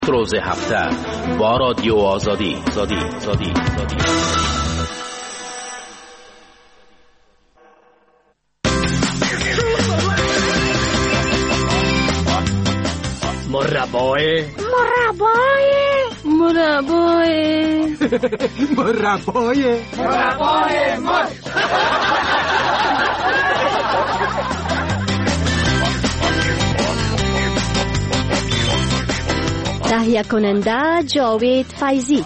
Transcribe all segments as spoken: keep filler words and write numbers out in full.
روز هفته با رادیو آزادی زادی زادی زادی مربای مربای مربای مربای مربای مر تهیه کننده جاوید فیضی.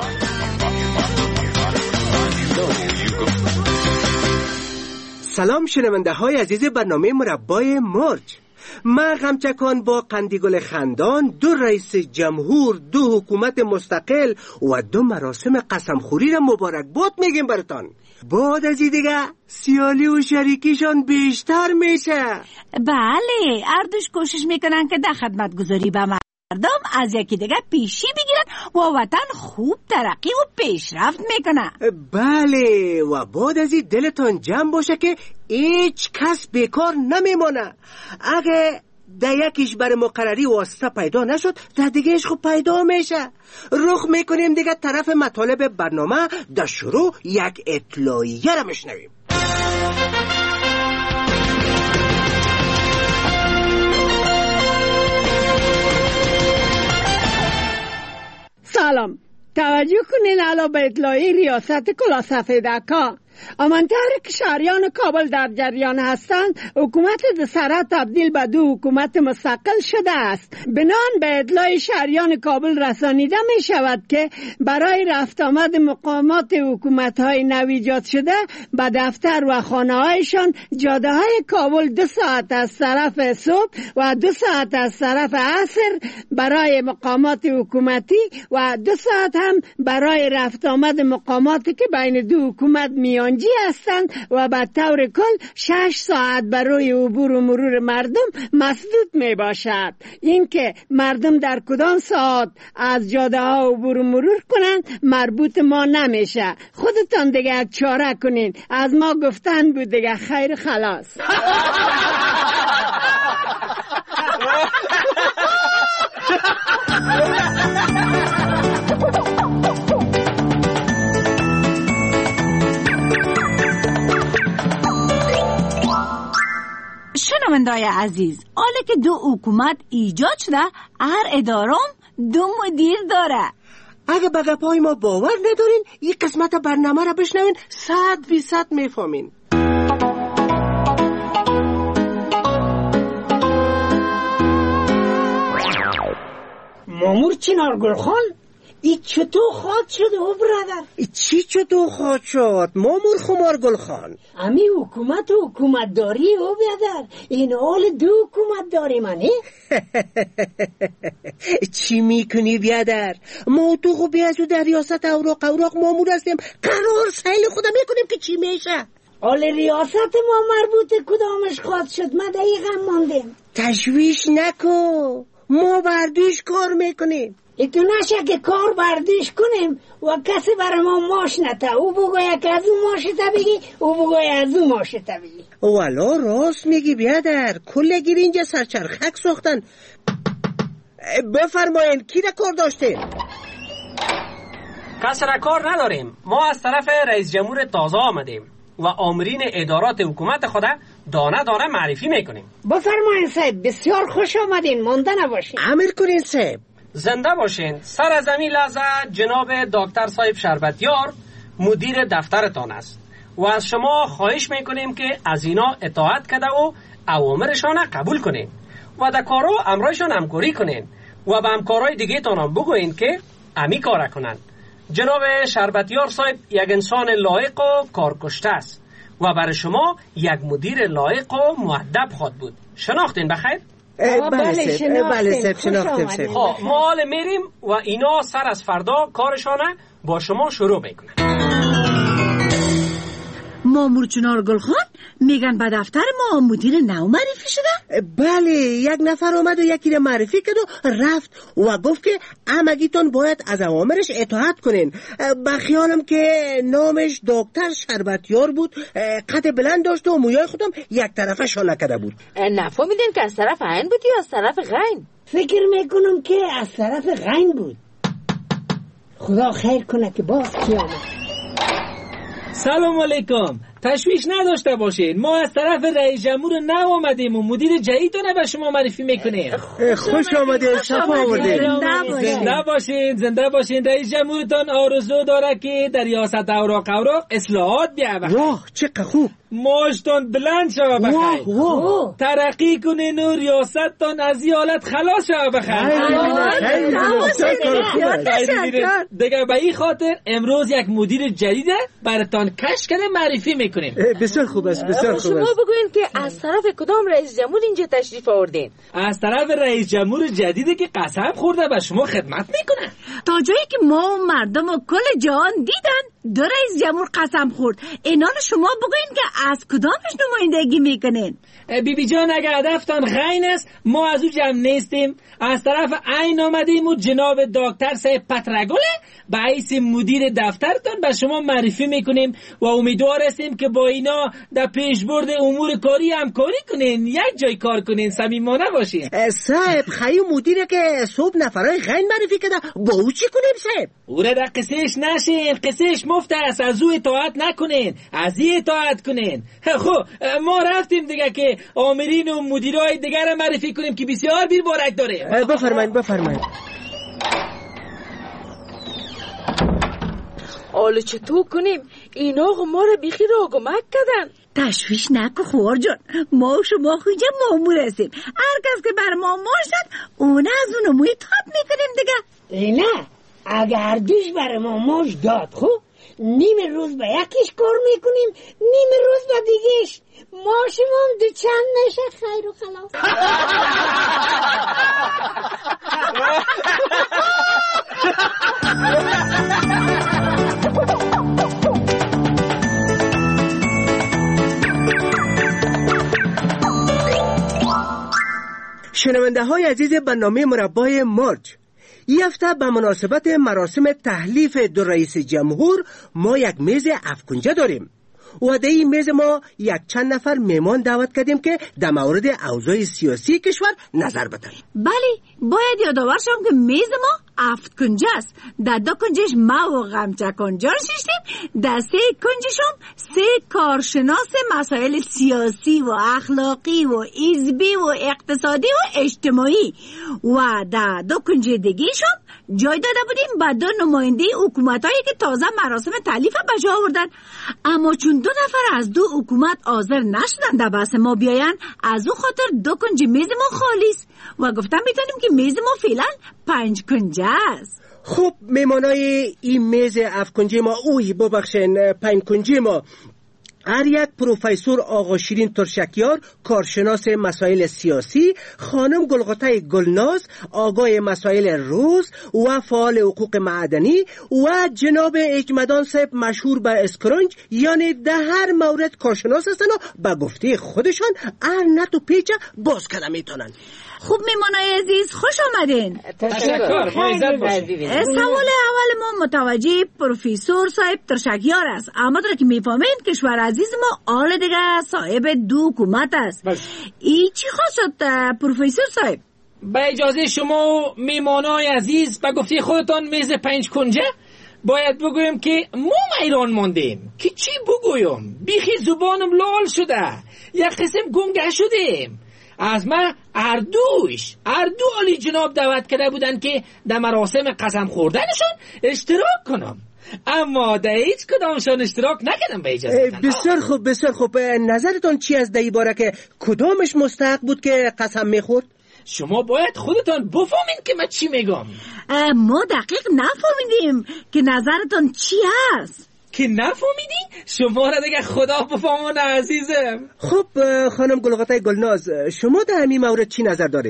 سلام شنونده های عزیز برنامه مربای مرج. من غمچکان با قندیگل خندان، دو رئیس جمهور، دو حکومت مستقل و دو مراسم قسمخوری را مبارک باد میگیم براتان. بعد از این دیگه سیالی و شریکیشان بیشتر میشه. بله، اردوش کوشش میکنن که در خدمت گذاری به مردم از یکی دیگه پیشی بگیرن و وطن خوب ترقی و پیشرفت میکنه. بله، و بعد از این دلتان جمع باشه که هیچ کس بیکار نمیمانه. اگه در یکیش برای مقرری واسطه پیدا نشد، در دیگهش خوب پیدا میشه. رخ میکنیم دیگه طرف مطالب برنامه. در شروع یک اطلاعیه را میشنویم. سلام، توجه کنین علا به اطلاعی ریاست کلاه سفیدکا. آمانتر که شهریان کابل در جریان هستند، حکومت دسره تبدیل به دو حکومت مستقل شده است. بنان به اطلاع شهریان کابل رسانیده می شود که برای رفت آمد مقامات حکومت های نو ایجاد شده به دفتر و خانه هایشان جاده های کابل دو ساعت از طرف صبح و دو ساعت از طرف عصر برای مقامات حکومتی و دو ساعت هم برای رفت آمد مقاماتی که بین دو حکومت میان جی هستند و به طور کل شش ساعت برای عبور و مرور مردم مسدود می باشد. این که مردم در کدام ساعت از جاده ها عبور و مرور کنند مربوط ما نمیشه. خودتان دیگه چاره کنین. از ما گفتن بود دیگه. خیر خلاص. شنوندای عزیز، حالا که دو حکومت ایجاد شده، هر ادارم دو مدیر داره. اگه به گپای ما باور ندارین، این قسمت برنامه را بشنوین، صد فی صد میفهمین. مامور چنارگل خان، ای چطور خواد شد او برادر؟ ای چی چطور خواد شد مامور خمارگل خان؟ امی حکومت و حکومت داری او برادر. این حال دو حکومت داری منی؟ چی میکنی بیادر؟ ما تو خوب بیازو در ریاست اوراق اوراق مامور هستیم. قرار سیل خدا میکنیم که چی میشه. حال ریاست ما مربوط کدامش خواد شد؟ من دقیقا ماندیم. تشویش نکن، ما بردیش کار میکنیم. ایتو نشه که کار بردیش کنیم و کسی برای ما ماش نته. او بگوی که از او ماش تا بگی، او بگوی از او ماش تا بگی. والا راست میگی بیادر، کل گیر اینجا سرچرخک ساختن. بفرماین کی را کار داشته؟ کس را کار نداریم. ما از طرف رئیس جمهور تازه آمدیم و آمرین ادارات حکومت خود دانه دانه معرفی میکنیم. بفرماین صاحب، بسیار خوش آمدین، مانده نباشین. امر کنین صاحب. زنده باشین. سر از این لحظه جناب دکتر صاحب شربتیار مدیر دفترتان است و از شما خواهش میکنیم که از اینا اطاعت کرده و اوامرشان قبول کنین و در کارو امرایشان همکاری کنین و به همکارای دیگه تانم بگوین که امی کار کنن. جناب شربتیار صاحب یک انسان لایق و کارکشته است و برای شما یک مدیر لایق و مؤدب خواهد بود. شناختین بخیر؟ بله سب بله سب شناختیم سب. خب ما حال میریم و اینا سر از فردا کارشانه با شما شروع میکنن. مامور چنار گلخان میگن به دفتر ما مدیر نو معرفی شده؟ بله، یک نفر اومد و یکی رو معرفی کرد و رفت و گفت که همگیتون باید از اوامرش اطاعت کنین. با خیالم که نامش دکتر شربتیار بود، قد بلند داشت و مویای خودم یک طرفه شانه کرده بود. نفهمیدین که از طرف عین بود یا از طرف غین؟ فکر میکنم که از طرف غین بود. خدا خیر کنه که باز قیامت. سلام علیکم. تشویش نداشته باشین، ما از طرف رئیس جمهور نو آمدیم و مدیر جدید رو به شما معرفی میکنیم. خوش آمده، شفا آورده. زنده باشین، زنده باشین. رئیس جمهورتان آرزو داره که در ریاست اوراق اوراق اصلاحات بیاره. واه چقدر خوب. ماشتان بلند شوه بخیر، ترقی کنین و ریاستتان از این حالت خلاص شوه بخیر. دیگه به این خاطر امروز یک مدیر جدیده براتان کش کرده معرفی میکنیم. بسیار خوب است، بسیار خوب است. شما بگوین که از طرف کدام رئیس جمهور اینجا تشریف آوردین؟ از طرف رئیس جمهور جدیدی که قسم خورده به شما خدمت میکنه. تا جایی که ما و مردم و کل جهان دیدن دو رئیس جمهور قسم خورد، اینا رو شما بگوین که از کدامش نمایندگی میکنین؟ بی بی جان اگه هدفتان غین است ما از او جمع نیستیم. از طرف عین آمدیم و جناب دکتر صاحب پترگله به حیث مدیر دفترتان به شما معرفی میکنیم و امیدوار هستیم که با اینا در پیشبرد امور کاری همکاری کنین، یک جای کار کنین، صمیمانه باشین. صاحب خیلی مدیره که صبح نفرای غین معرفی کرده، با او چی کنیم صاحب؟ او را در قصهش نشین، قصهش مفت است، از او اطاعت نکنین، از این اطاعت کنین. خب ما رفتیم دیگه که آمرین و مدیرای دیگر را معرفی کنیم که بسیار بیر بارک داره. بفرمایید بفرمایید. حالا چطور کنیم؟ اینا ما رو بیخی را گمک کردن. تشویش نکن خوار جان، ما و شما اینجا مامور هستیم، هر کس که بر ما مار شد اون از اون موی تاب میکنیم دیگه. نه اگر دوش بر ما ماش داد خب نیم روز به یکیش کار میکنیم، نیم روز به دیگهش. ما شما هم دو چند نشه خیر و خلاص. شنونده های عزیز برنامه مربای مرج، این هفته به مناسبت مراسم تحلیف دو رئیس جمهور ما یک میز افکنجه داریم و در این میز ما یک چند نفر مهمان دعوت کردیم که در مورد اوضاع سیاسی کشور نظر بدن. بله، باید یادآور شم که میز ما افت کنجه است. در دو کنجش ما و غمچه کنجه ششتیم، در سه کنجشم سه کارشناس مسائل سیاسی و اخلاقی و حزبی و اقتصادی و اجتماعی و در دو کنجه دیگه شم جای داده بودیم به دو نماینده حکومتایی که تازه مراسم تحلیف به جا آوردن. اما چون دو نفر از دو حکومت حاضر نشدن در بحث ما بیاین، از او خاطر دو کنج میز ما خالی است و گفتم میتونیم که میز ما فعلا پنج کنجه است. خب میمانای این میز افکنجه ما، اوی ببخشین پنج کنجه ما، هر یک پروفسور آقا شیرین ترشکیار کارشناس مسائل سیاسی، خانم گلغوته گلناز آگاه مسائل روز و فعال حقوق معدنی و جناب اجمدان صاحب مشهور به اسکرنج، یعنی در هر مورد کارشناس هستن و به گفته خودشان هر نت و پیچ باز کده میتونن. خوب میمانای عزیز خوش آمدین. تشکر. سوال اول ما متوجه پروفسور صاحب ترشکیار است. اما در که میفهمین کشور عزیز ما آل دیگه صاحب دو حکومت است. ای چی خواست شد پروفسور صاحب؟ با اجازه شما میمانای عزیز به گفته خودتان میز پنج کنجه باید بگویم که ما ایران ماندیم که چی بگویم، بیخی زبانم لال شده، یک قسم گنگه شدیم. از من اردوش اردو علی جناب دعوت کرده بودن که در مراسم قسم خوردنشون اشتراک کنم، اما در هیچ کدامشان اشتراک نکردم به اجازه. بسیار خوب بسیار خوب. نظرتون چی از در باره که کدامش مستحق بود که قسم میخورد؟ شما باید خودتان بفهمین که من چی میگم. ما دقیق نفهمیدیم که نظرتان چی است. که نفهمیدی؟ شما را دیگه خدا بفهمونه عزیزم. خب خانم گلغوته گلناز، شما در همین مورد چی نظر دارین؟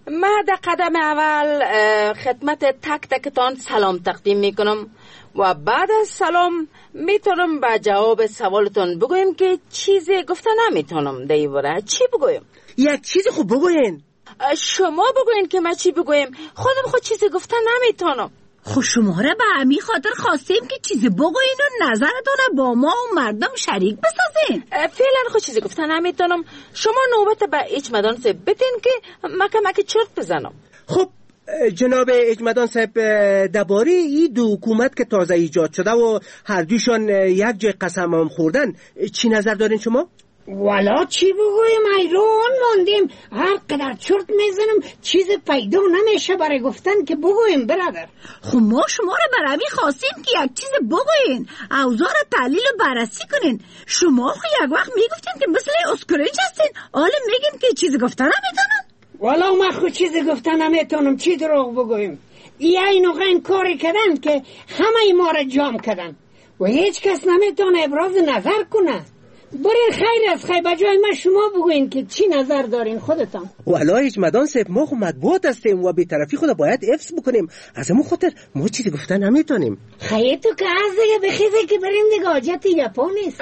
من در قدم اول خدمت تک تکتان سلام تقدیم میکنم و بعد از سلام میتونم به جواب سوالتون بگویم که چیزی گفته نمیتونم در این باره. چی بگویم؟ یک چیزی خوب بگوین. شما بگوین که من چی بگویم. خودم خود چیزی گفته نمیتونم. خب شما را به همین خاطر خواستیم که چیزی بگوین و نظرتون با ما و مردم شریک بسازین. فعلا خود چیزی گفته نمیتونم. شما نوبت به اجمدان صاحب بدین که من کمک چرت بزنم. خب جناب اجمدان صاحب، درباره این دو حکومت که تازه ایجاد شده و هر دوشان یک جای قسم هم خوردن چی نظر دارین شما؟ والا چی بگویم، ایران موندیم. هر قدر چرت میزنم چیز پیدا نمیشه برای گفتن که بگویم برادر. خب ما شما را برای خواستیم که یک چیز بگوین، اوضاع را تحلیل و بررسی کنین. شما خو یک وقت میگفتین که مثل اسکرینج هستین، حالا میگین که چیز گفتن نمیتونن. والا ما خود چیز گفتن نمیتونم، چی دروغ بگویم. ای اینو غین کاری کردن که همه ما را جام کردن و هیچ کس نمیتونه ابراز نظر کنه. برین خیر از خیر بجای ما شما بگوین که چی نظر دارین خودتان. والا اجمدان صاحب، ما خود مطبوعات هستیم و بی‌طرفی خود باید حفظ بکنیم. از همون خاطر ما چیزی گفتن نمیتونیم. خیر تو که از دیگه بخیزه که بریم دیگه حاجت یپا نیست.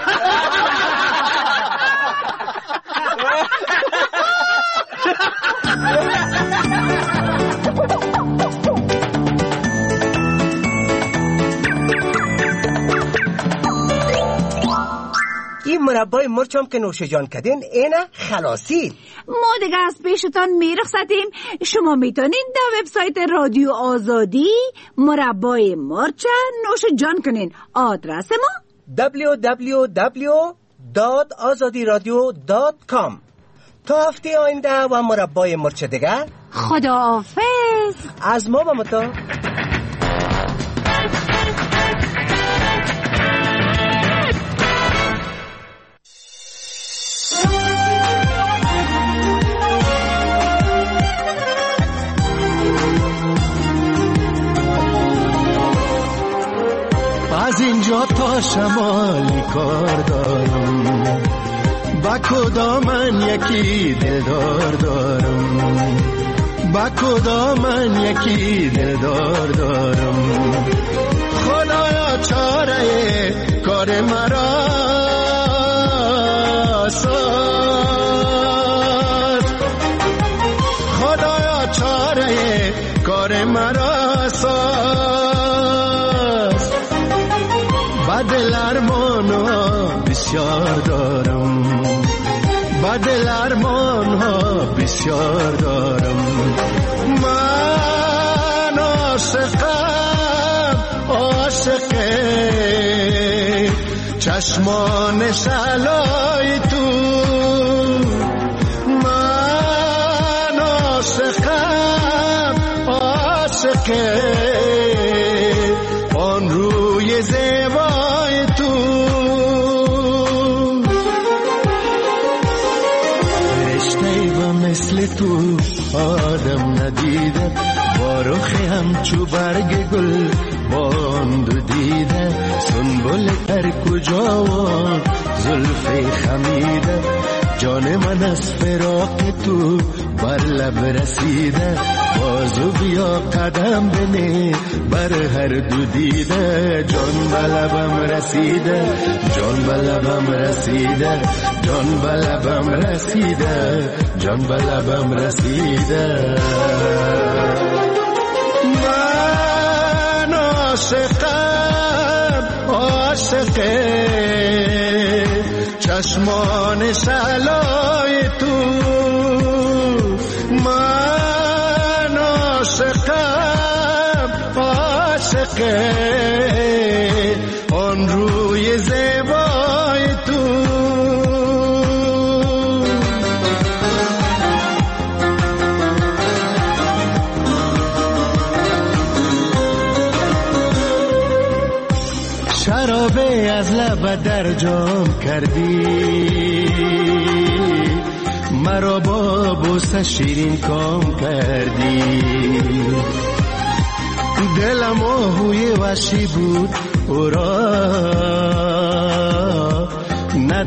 این مربای مرچ هم که نوش جان کردین اینه خلاصی. ما دیگه از پیشتان میرخصتیم. شما میتونین در وبسایت رادیو آزادی مربای مرچ نوش جان کنین. آدرس ما دبلیو دبلیو دبلیو دات آزادی رادیو دات کام. تا هفته آینده و مربای مرچ دیگه خداحافظ. از ما با متا. از اینجا تا شمال کار دارم، با کدامن یکی دلدار دارم، با کدامن یکی دلدار دارم. خدایا چاره کار مرا ساز، خدایا چاره کار مرا ساز. بدل ارمان ها بسیار دارم، بدل ارمان ها بسیار دارم. من عاشقم، عاشق چشمان شلای تو. من عاشقم، عاشق آن روی زیبای تو. رشته و مثل تو آدم ندیده، با رخ همچو برگ گل باند دیده. سنبل هر کجا و زلف خمیده، جان من از فراق تو بر لب رسیده. بازو بیا قدم بنه بر هر دو دیده. جان به لبم رسیده، جان به لبم رسیده، جان به لبم رسیده، جان به لبم رسیده. من عاشقم، عاشق چشمان شلای تو. من عاشقم، عاشق آن روی زیبای تو. شرابه از لب در جام کردی، مرا با بوسه شیرین کام کردی. دلم آهوی وحشی بود او را،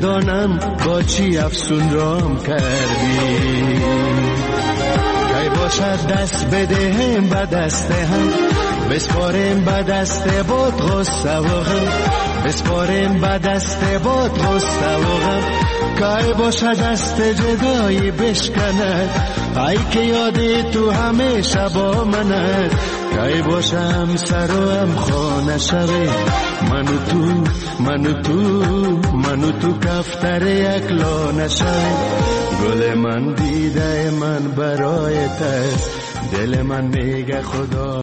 ندانم با چی افسون رام کردی. کی با باشد دست بدهم به دست هم، بسپاریم به دست بود غصه و غم، بسپاریم به دست بود غصه و غم. که باشد دست جدایی بشکند، ای که یادی تو همیشه با منت. که باشم سر و هم خانه شوی، من و تو من و تو من و تو کفتر یک لانه شوی. گل من دیده من برای ته، دل من میگه خدا